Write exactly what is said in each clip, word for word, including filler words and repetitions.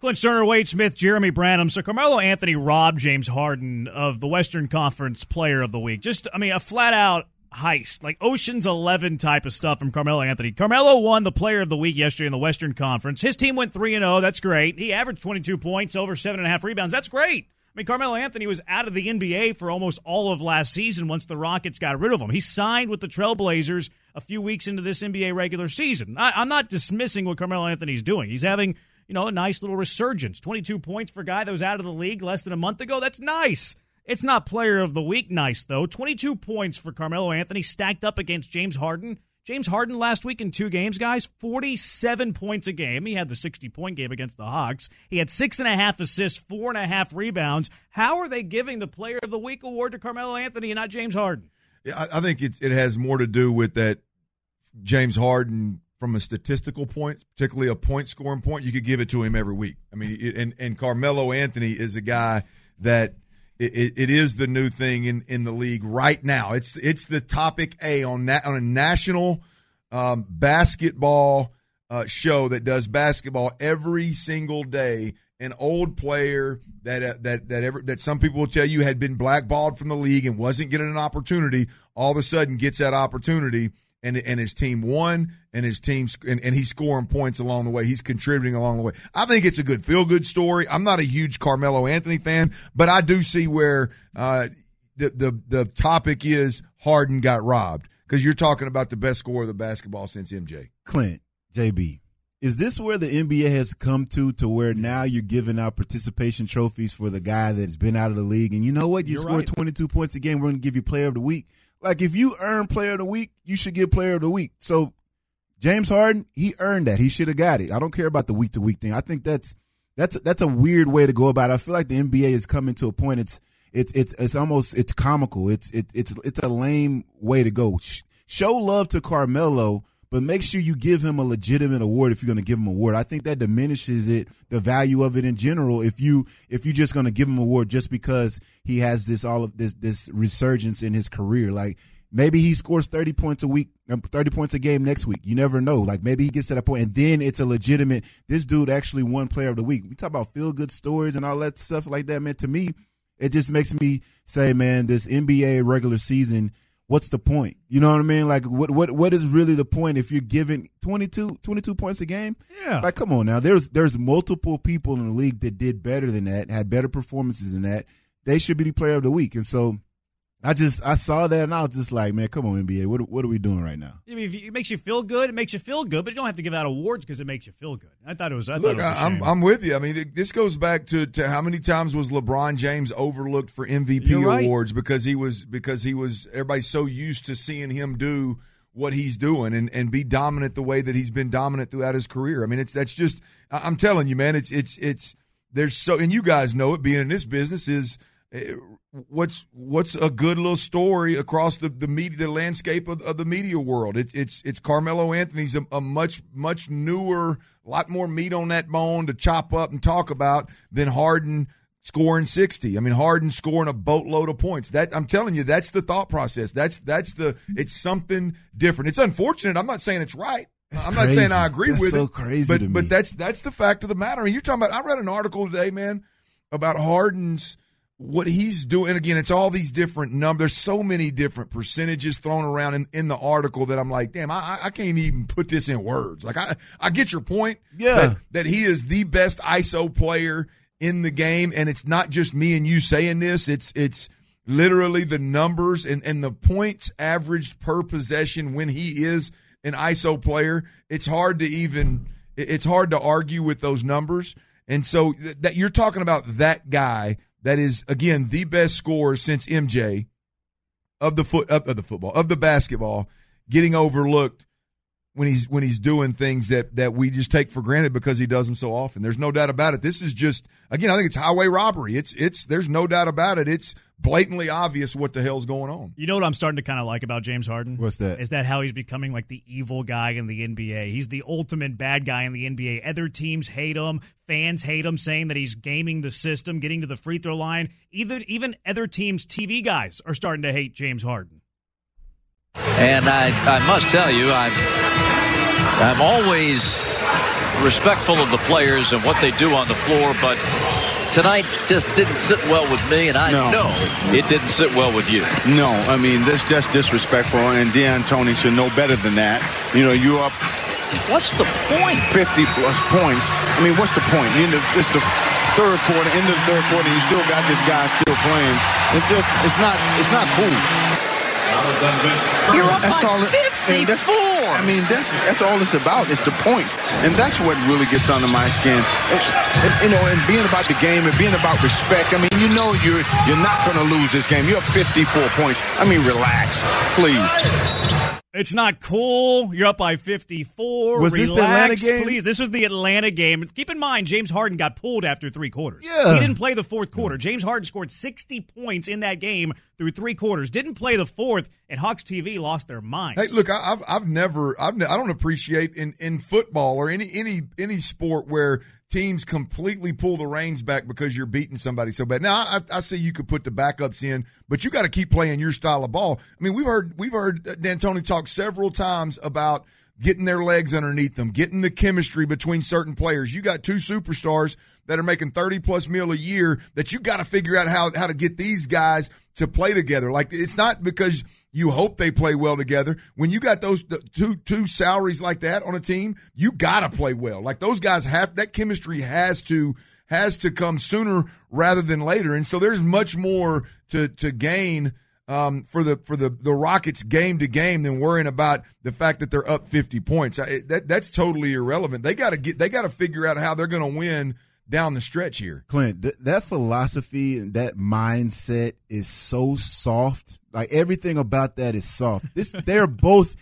Clint Sterner, Wade Smith, Jeremy Branham. So Carmelo Anthony robbed James Harden of the Western Conference Player of the Week. Just, I mean, a flat-out heist, like Ocean's Eleven type of stuff from Carmelo Anthony. Carmelo won the Player of the Week yesterday in the Western Conference. His team went three and oh. That's great. He averaged twenty-two points, over seven and a half rebounds. That's great. I mean, Carmelo Anthony was out of the N B A for almost all of last season once the Rockets got rid of him. He signed with the Trailblazers a few weeks into this N B A regular season. I, I'm not dismissing what Carmelo Anthony's doing. He's having, you know, a nice little resurgence. twenty-two points for a guy that was out of the league less than a month ago. That's nice. It's not Player of the Week nice, though. twenty-two points for Carmelo Anthony stacked up against James Harden. James Harden last week in two games, guys, forty-seven points a game. He had the sixty-point game against the Hawks. He had six and a half assists, four and a half rebounds. How are they giving the Player of the Week award to Carmelo Anthony and not James Harden? Yeah, I, I think it's, it has more to do with that James Harden, from a statistical point, particularly a point-scoring point, you could give it to him every week. I mean, it, and, and Carmelo Anthony is a guy that it, it is the new thing in, in the league right now. It's it's the topic A on na- on a national um, basketball uh, show that does basketball every single day. An old player that uh, that that ever, that some people will tell you had been blackballed from the league and wasn't getting an opportunity, all of a sudden gets that opportunity. And and his team won, and his team's and, and he's scoring points along the way. He's contributing along the way. I think it's a good feel-good story. I'm not a huge Carmelo Anthony fan, but I do see where uh, the, the the topic is Harden got robbed, because you're talking about the best scorer of the basketball since M J. Clint, J B, is this where the N B A has come to, to where now you're giving out participation trophies for the guy that's been out of the league? And you know what? You You're scored right. twenty-two points a game, we're going to give you Player of the Week. Like, if you earn Player of the Week, you should get Player of the Week. So, James Harden, he earned that. He should have got it. I don't care about the week-to-week thing. I think that's that's that's a weird way to go about it. I feel like the N B A is coming to a point. It's it's it's it's almost it's comical. It's it, it's it's a lame way to go. Show love to Carmelo, but make sure you give him a legitimate award if you're going to give him an award. I think that diminishes it, the value of it in general, if you if you're just going to give him an award just because he has this all of this this resurgence in his career. Like, maybe he scores thirty points a week, thirty points a game next week. You never know. Like, maybe he gets to that point, and then it's a legitimate, this dude actually won Player of the Week. We talk about feel-good stories and all that stuff like that, man. To me, it just makes me say, man, this N B A regular season, what's the point? You know what I mean? Like, what what what is really the point if you're giving twenty-two, twenty-two points a game? Yeah. Like, come on now. There's there's multiple people in the league that did better than that, had better performances than that. They should be the Player of the Week. And so I just I saw that and I was just like, man, come on, N B A. What what are we doing right now? I mean, if it makes you feel good, it makes you feel good, but you don't have to give out awards because it makes you feel good. I thought it was. I Look, thought it was a I'm shame. I'm with you. I mean, it, this goes back to, to how many times was LeBron James overlooked for M V P You're right. awards because he was because he was everybody's so used to seeing him do what he's doing and, and be dominant the way that he's been dominant throughout his career. I mean, it's that's just I'm telling you, man. It's it's it's there's so and you guys know it. Being in this business is. What's what's a good little story across the the media the landscape of, of the media world? It's it's it's Carmelo Anthony's a, a much much newer, lot more meat on that bone to chop up and talk about than Harden scoring sixty. I mean, Harden scoring a boatload of points. That I'm telling you, that's the thought process. That's that's the it's something different. It's unfortunate. I'm not saying it's right. That's I'm crazy. not saying I agree That's with so it. crazy but to me. but that's that's the fact of the matter. And you're talking about. I read an article today, man, about Harden's. What he's doing, and again, it's all these different numbers. There's so many different percentages thrown around in, in the article that I'm like, damn, I, I can't even put this in words. Like, I, I get your point. Yeah. That, that he is the best I S O player in the game, and it's not just me and you saying this. It's it's literally the numbers and, and the points averaged per possession when he is an I S O player. It's hard to even – it's hard to argue with those numbers. And so that you're talking about that guy – that is, again, the best scorer since M J of the foot of the football, of the basketball, getting overlooked when he's when he's doing things that, that we just take for granted because he does them so often. There's no doubt about it. This is just, again, I think it's highway robbery. It's it's there's no doubt about it. It's blatantly obvious what the hell's going on. You know what I'm starting to kind of like about James Harden? What's that? Is that how he's becoming like the evil guy in the N B A? He's the ultimate bad guy in the N B A. Other teams hate him. Fans hate him, saying that he's gaming the system, getting to the free throw line. Either, even other teams' T V guys are starting to hate James Harden. And I, I must tell you, I'm, I'm always respectful of the players and what they do on the floor, but tonight just didn't sit well with me, and I no. know it didn't sit well with you. No, I mean, this just disrespectful, and D'Antoni should know better than that. You know, you're up. What's the point? fifty plus points. I mean, what's the point? You know, it's the third quarter, end of the third quarter, you still got this guy still playing. It's just, it's not, it's not cool. You're up that's by all it, fifty-four. I mean, that's that's all it's about. It's the points, and that's what really gets under my skin. It, it, you know, and being about the game and being about respect. I mean, you know, you're you're not going to lose this game. You have fifty-four points. I mean, relax, please. It's not cool. You're up by fifty-four. Was Relax, this the Atlanta game? Please. This was the Atlanta game. Keep in mind, James Harden got pulled after three quarters. Yeah. He didn't play the fourth quarter. James Harden scored sixty points in that game through three quarters. Didn't play the fourth, and Hawks T V lost their minds. Hey, look, I, I've I've never I've ne- I don't appreciate in, in football or any any any sport where teams completely pull the reins back because you're beating somebody so bad. Now, I, I see you could put the backups in, but you got to keep playing your style of ball. I mean, we've heard we've heard D'Antoni talk several times about getting their legs underneath them, getting the chemistry between certain players. You got two superstars that are making thirty plus mil a year that you got to figure out how how to get these guys to play together. Like, it's not because you hope they play well together. When you got those two two salaries like that on a team, you got to play well. Like, those guys have that chemistry has to has to come sooner rather than later. And so there's much more to to gain um, for the for the the Rockets game to game than worrying about the fact that they're up fifty points. I, that that's totally irrelevant. They got to get they got to figure out how they're going to win down the stretch here. Clint, th- that philosophy and that mindset is so soft. Like, everything about that is soft. This, they're both,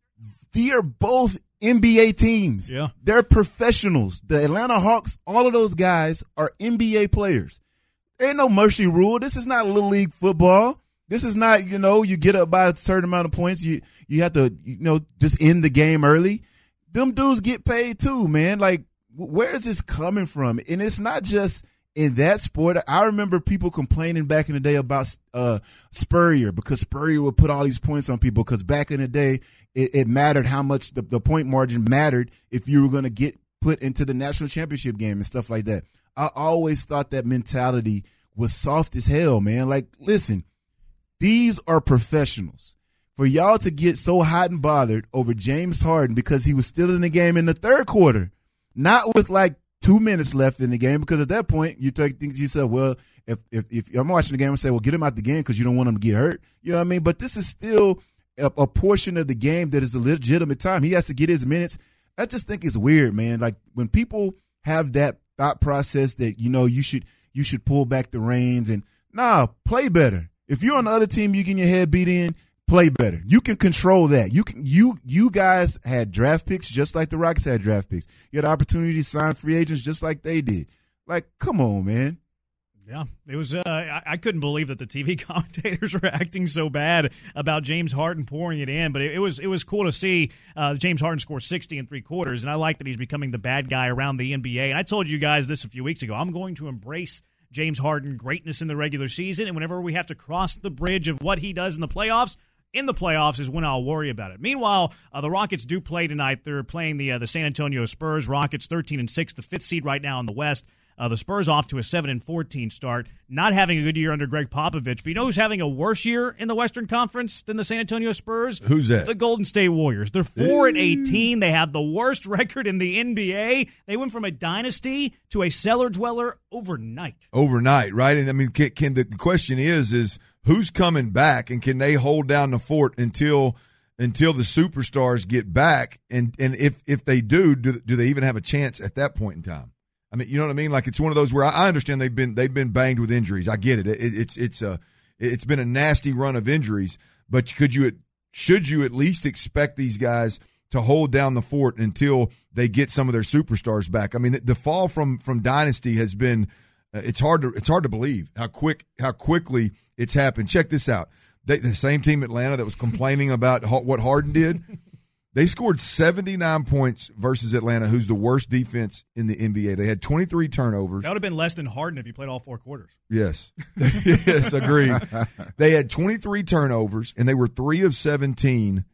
they are both N B A teams. Yeah. They're professionals. The Atlanta Hawks, all of those guys are N B A players. There ain't no mercy rule. This is not Little League football. This is not, you know, you get up by a certain amount of points. You, you have to, you know, just end the game early. Them dudes get paid too, man. Like, where is this coming from? And it's not just in that sport. I remember people complaining back in the day about uh, Spurrier, because Spurrier would put all these points on people, because back in the day it, it mattered how much the, the point margin mattered if you were going to get put into the national championship game and stuff like that. I always thought that mentality was soft as hell, man. Like, listen, these are professionals. For y'all to get so hot and bothered over James Harden because he was still in the game in the third quarter, not with like two minutes left in the game, because at that point you take think to yourself, well, if if if I'm watching the game and say, well, get him out the game because you don't want him to get hurt, you know what I mean? But this is still a, a portion of the game that is a legitimate time. He has to get his minutes. I just think it's weird, man. Like, when people have that thought process that, you know, you should you should pull back the reins and nah, play better. If you're on the other team, you getting your head beat in, play better. You can control that. You can. You you guys had draft picks just like the Rockets had draft picks. You had opportunity to sign free agents just like they did. Like, come on, man. Yeah, it was. Uh, I, I couldn't believe that the T V commentators were acting so bad about James Harden pouring it in, but it, it was it was cool to see uh, James Harden score sixty in three quarters, and I like that he's becoming the bad guy around the N B A. And I told you guys this a few weeks ago. I'm going to embrace James Harden greatness in the regular season, and whenever we have to cross the bridge of what he does in the playoffs, in the playoffs is when I'll worry about it. Meanwhile, uh, the Rockets do play tonight. They're playing the uh, the San Antonio Spurs. Rockets thirteen and six, the fifth seed right now in the West. Uh, the Spurs off to a seven and fourteen start, not having a good year under Greg Popovich. But you know who's having a worse year in the Western Conference than the San Antonio Spurs? Who's that? The Golden State Warriors. They're four and eighteen. They have the worst record in the N B A. They went from a dynasty to a cellar dweller overnight. Overnight, right? And I mean, can, can the question is is who's coming back, and can they hold down the fort until until the superstars get back? And and if if they do, do, do they even have a chance at that point in time? I mean, you know what I mean? Like, it's one of those where I understand they've been they've been banged with injuries. I get it. it it's it's a it's been a nasty run of injuries. But could you should you at least expect these guys to hold down the fort until they get some of their superstars back? I mean, the, the fall from from dynasty has been uh, it's hard to it's hard to believe how quick how quickly it's happened. Check this out. They, the same team, Atlanta, that was complaining about what Harden did. They scored seventy-nine points versus Atlanta, who's the worst defense in the N B A. They had twenty-three turnovers. That would have been less than Harden if he played all four quarters. Yes. Yes, agreed. They had twenty-three turnovers, and they were three of seventeen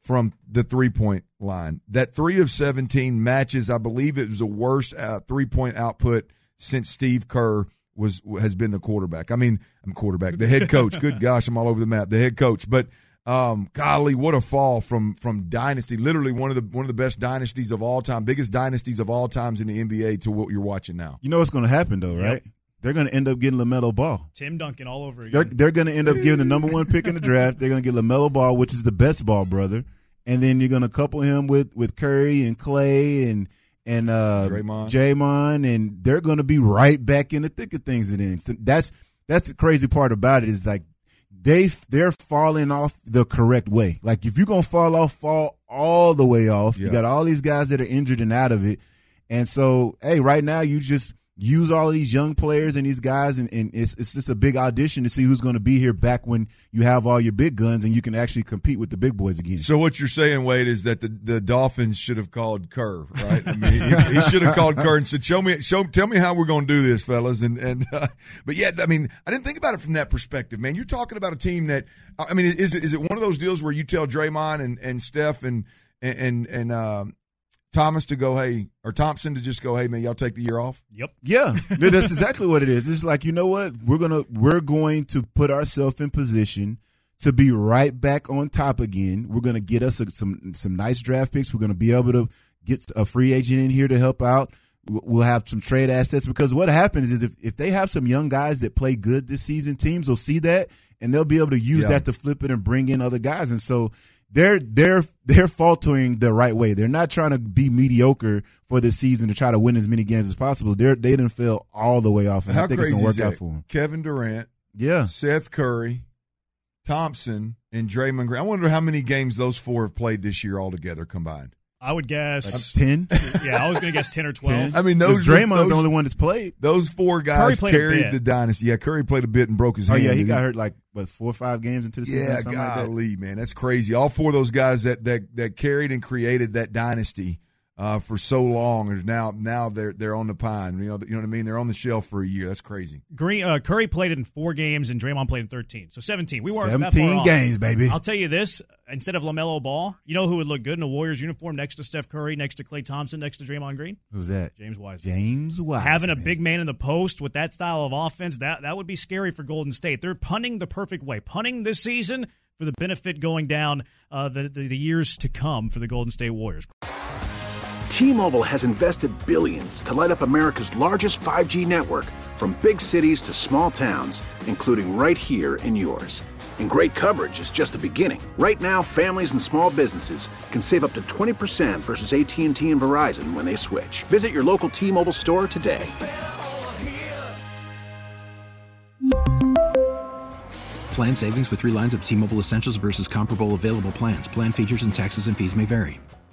from the three-point line. That three of seventeen matches, I believe it was the worst uh, three-point output since Steve Kerr was has been the quarterback. I mean, I'm quarterback, the head coach. Good gosh, I'm all over the map. The head coach. But um, golly, what a fall from from dynasty. Literally one of the one of the best dynasties of all time, biggest dynasties of all times in the N B A to what you're watching now. You know what's going to happen though, right? Yep. They're going to end up getting LaMelo Ball. Tim Duncan all over again. They're, they're going to end up giving the number one pick in the draft. They're going to get LaMelo Ball, which is the best ball brother. And then you're going to couple him with, with Curry and Clay and and uh, Draymond. Draymond, and they're going to be right back in the thick of things. And then so that's that's the crazy part about it is like they they're falling off the correct way. Like if you're going to fall off, fall all the way off. Yeah. You got all these guys that are injured and out of it. And so, hey, right now you just use all of these young players and these guys, and, and it's it's just a big audition to see who's going to be here back when you have all your big guns and you can actually compete with the big boys again. So what you're saying, Wade, is that the, the Dolphins should have called Kerr, right? I mean, he, he should have called Kerr and said, "Show me, show, tell me how we're going to do this, fellas." And and uh, but yeah, I mean, I didn't think about it from that perspective, man. You're talking about a team that, I mean, is it is it one of those deals where you tell Draymond and and Steph and and and um, Thomas to go, hey, or Thompson to just go, hey, man, y'all take the year off? Yep. Yeah, that's exactly what it is. It's like, you know what? We're gonna we're going to put ourselves in position to be right back on top again. We're gonna get us a, some some nice draft picks. We're gonna be able to get a free agent in here to help out. We'll have some trade assets because what happens is if, if they have some young guys that play good this season, teams will see that and they'll be able to use yeah. that to flip it and bring in other guys. And so They're they're they're faltering the right way. They're not trying to be mediocre for this season to try to win as many games as possible. They're they didn't feel all the way off, and How I think crazy it's gonna work is out that? for them. Kevin Durant, Yeah, Seth Curry, Thompson, and Draymond Green. I wonder how many games those four have played this year altogether combined. I would guess ten. Yeah, I was going to guess ten or twelve. ten. I mean, those Draymond's those, the only one that's played. Those four Curry guys played a carried bit. the dynasty. Yeah, Curry played a bit and broke his Oh hand. yeah, he didn't got hurt like what four or five games into the season. Yeah, something like that. golly, man, that's crazy. All four of those guys that that that carried and created that dynasty uh, for so long, and now now they're they're on the pine. You know, you know what I mean? They're on the shelf for a year. That's crazy. Green, uh, Curry played in four games and Draymond played in thirteen. So seventeen. We weren't that Seventeen far off. games, baby. I'll tell you this: instead of LaMelo Ball, you know who would look good in a Warriors uniform next to Steph Curry, next to Klay Thompson, next to Draymond Green? Who's that? James Wiseman. James Wiseman. Having a big man in the post with that style of offense, that that would be scary for Golden State. They're punting the perfect way. Punting this season for the benefit going down uh, the, the the years to come for the Golden State Warriors. T-Mobile has invested billions to light up America's largest five G network, from big cities to small towns, including right here in yours. And great coverage is just the beginning. Right now, families and small businesses can save up to twenty percent versus A T and T and Verizon when they switch. Visit your local T-Mobile store today. Plan savings with three lines of T-Mobile Essentials versus comparable available plans. Plan features and taxes and fees may vary.